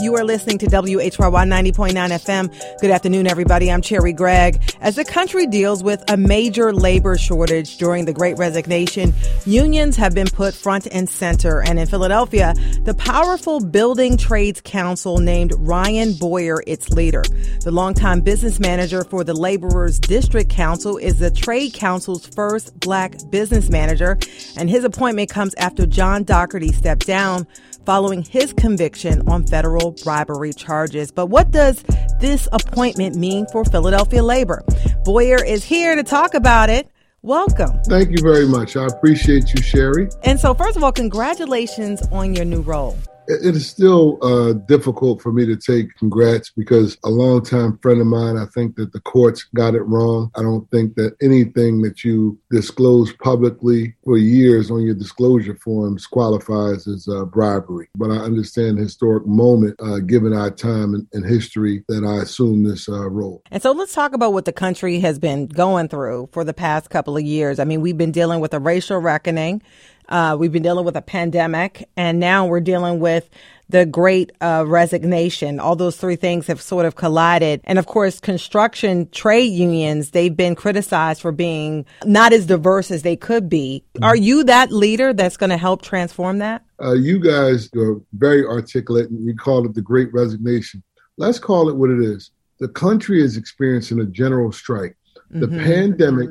You are listening to WHYY 90.9 FM. Good afternoon, everybody. I'm Cherry Gregg. As the country deals with a major labor shortage during the Great Resignation, unions have been put front and center. And in Philadelphia, the powerful Building Trades Council named Ryan Boyer its leader. The longtime business manager for the Laborers District Council is the Trade Council's first black business manager, and his appointment comes after John Doherty stepped down following his conviction on federal bribery charges. But what does this appointment mean for Philadelphia labor? Boyer is here to talk about it. Welcome. Thank you very much. I appreciate you, Sherry. And so, first of all, congratulations on your new role. It is still difficult for me to take congrats because a longtime friend of mine, I think that the courts got it wrong. I don't think that anything that you disclose publicly for years on your disclosure forms qualifies as bribery. But I understand the historic moment, given our time in history, that I assumed this role. And so let's talk about what the country has been going through for the past couple of years. I mean, we've been dealing with a racial reckoning. We've been dealing with a pandemic, and now we're dealing with the Great Resignation. All those three things have sort of collided. And of course, construction trade unions, they've been criticized for being not as diverse as they could be. Are you that leader that's going to help transform that? You guys are very articulate, and you call it the Great Resignation. Let's call it what it is. The country is experiencing a general strike. The pandemic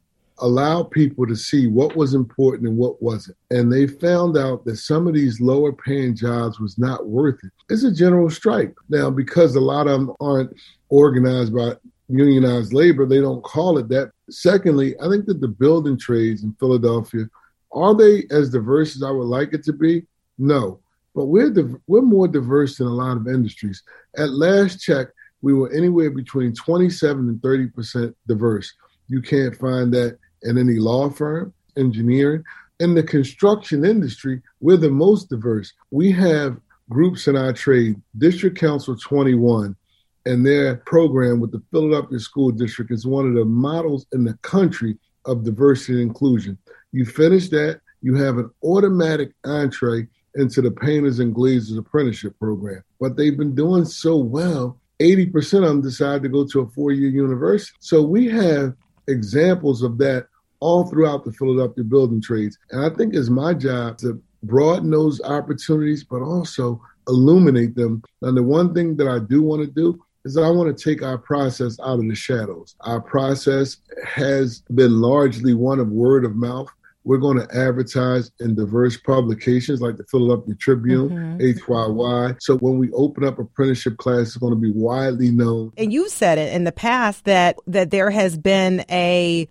allow people to see what was important and what wasn't. And they found out that some of these lower paying jobs was not worth it. It's a general strike. Now, because a lot of them aren't organized by unionized labor, they don't call it that. Secondly, I think that the building trades in Philadelphia, are they as diverse as I would like it to be? No. But we're more diverse than a lot of industries. At last check, we were anywhere between 27 and 30% diverse. You can't find that in any law firm, engineering. In the construction industry, we're the most diverse. We have groups in our trade, District Council 21, and their program with the Philadelphia School District is one of the models in the country of diversity and inclusion. You finish that, you have an automatic entree into the Painters and Glazers Apprenticeship Program. But they've been doing so well, 80% of them decide to go to a 4-year university. So we have examples of that all throughout the Philadelphia building trades. And I think it's my job to broaden those opportunities, but also illuminate them. And the one thing that I do want to do is I want to take our process out of the shadows. Our process has been largely one of word of mouth. We're going to advertise in diverse publications like the Philadelphia Tribune, HYY. So when we open up apprenticeship class, it's going to be widely known. And you said it in the past that there has been a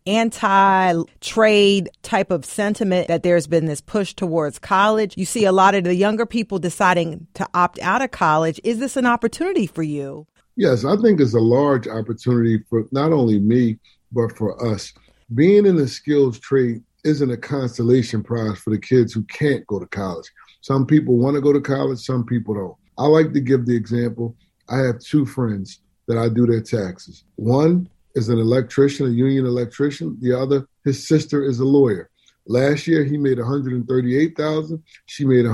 anti-trade type of sentiment, that there's been this push towards college. You see a lot of the younger people deciding to opt out of college. Is this an opportunity for you? Yes, I think it's a large opportunity for not only me, but for us. Being in the skills trade isn't a consolation prize for the kids who can't go to college. Some people want to go to college, some people don't. I like to give the example. I have 2 friends that I do their taxes. One is an electrician, a union electrician. The other, his sister is a lawyer. Last year, he made $138,000. She made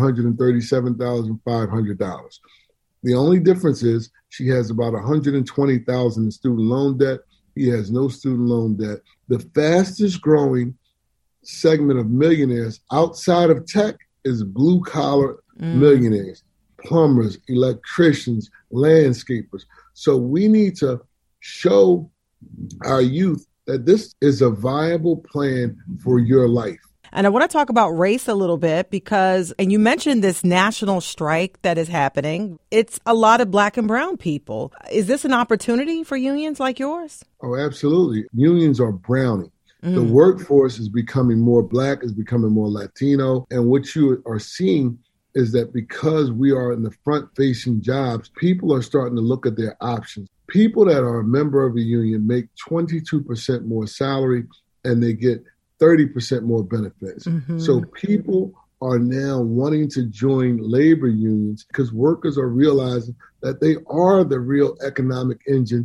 $137,500. The only difference is she has about $120,000 in student loan debt. He has no student loan debt. The fastest growing segment of millionaires outside of tech is blue collar millionaires, plumbers, electricians, landscapers. So we need to show our youth that this is a viable plan for your life. And I want to talk about race a little bit because, and you mentioned this national strike that is happening. It's a lot of black and brown people. Is this an opportunity for unions like yours? Oh, absolutely. Unions are browning. The workforce is becoming more black, is becoming more Latino. And what you are seeing is that because we are in the front-facing jobs, people are starting to look at their options. People that are a member of a union make 22% more salary and they get 30% more benefits. So people are now wanting to join labor unions because workers are realizing that they are the real economic engine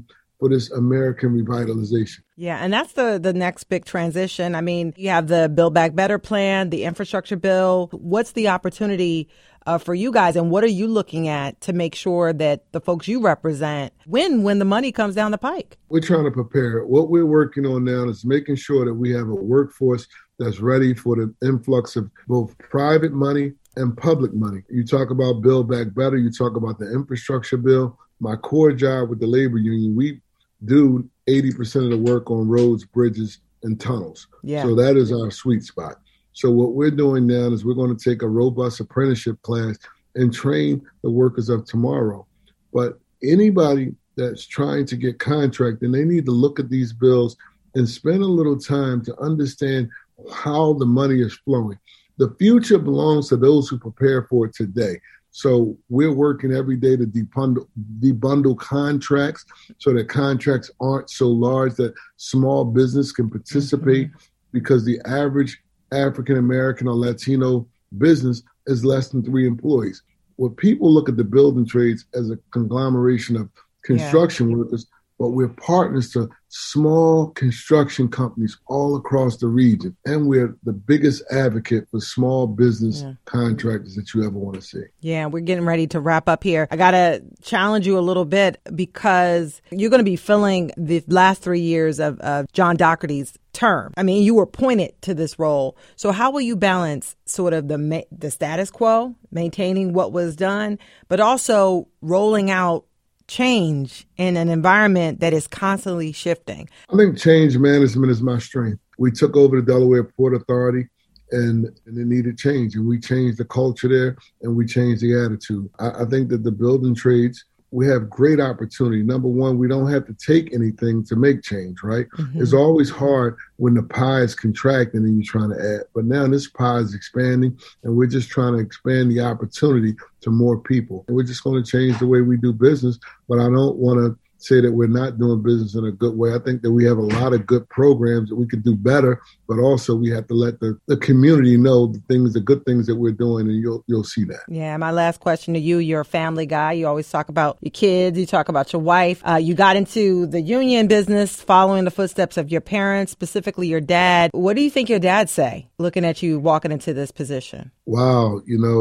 for this American revitalization. Yeah, and that's the next big transition. I mean, you have the Build Back Better plan, the infrastructure bill. What's the opportunity for you guys, and what are you looking at to make sure that the folks you represent win when the money comes down the pike? We're trying to prepare. What we're working on now is making sure that we have a workforce that's ready for the influx of both private money and public money. You talk about Build Back Better, you talk about the infrastructure bill. My core job with the labor union, we do 80% of the work on roads, bridges, and tunnels. Yeah. So that is our sweet spot. So what we're doing now is we're going to take a robust apprenticeship class and train the workers of tomorrow. But anybody that's trying to get contracted, they need to look at these bills and spend a little time to understand how the money is flowing. The future belongs to those who prepare for it today. So we're working every day to debundle contracts so that contracts aren't so large that small business can participate, because the average African-American or Latino business is less than 3 employees. Well, people look at the building trades as a conglomeration of construction workers, but we're partners to small construction companies all across the region. And we're the biggest advocate for small business contractors that you ever want to see. Yeah, we're getting ready to wrap up here. I got to challenge you a little bit, because you're going to be filling the last 3 years of John Doherty's term. I mean, you were appointed to this role. So how will you balance sort of the status quo, maintaining what was done, but also rolling out change in an environment that is constantly shifting? I think change management is my strength. We took over the Delaware Port Authority and it needed change, and we changed the culture there and we changed the attitude. I think that the building trades, we have great opportunity. Number one, we don't have to take anything to make change, right? It's always hard when the pie is contracting and you're trying to add. But now this pie is expanding, and we're just trying to expand the opportunity to more people. And we're just going to change the way we do business. But I don't want to say that we're not doing business in a good way. I think that we have a lot of good programs that we could do better, but also we have to let the community know the good things that we're doing, and you'll see that. Yeah, my last question to you, you're a family guy. You always talk about your kids. You talk about your wife. You got into the union business following the footsteps of your parents, specifically your dad. What do you think your dad say, looking at you walking into this position? Wow,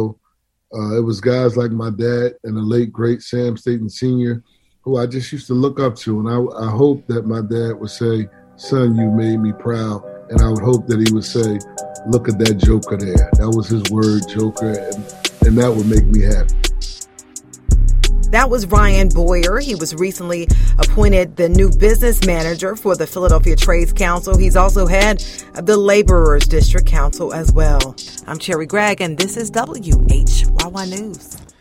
it was guys like my dad and the late, great Sam Staton Sr., who I just used to look up to. And I hope that my dad would say, "Son, you made me proud." And I would hope that he would say, "Look at that joker there." That was his word, joker. And that would make me happy. That was Ryan Boyer. He was recently appointed the new business manager for the Philadelphia Trades Council. He's also head of the Laborers District Council as well. I'm Cherri Gregg, and this is WHYY News.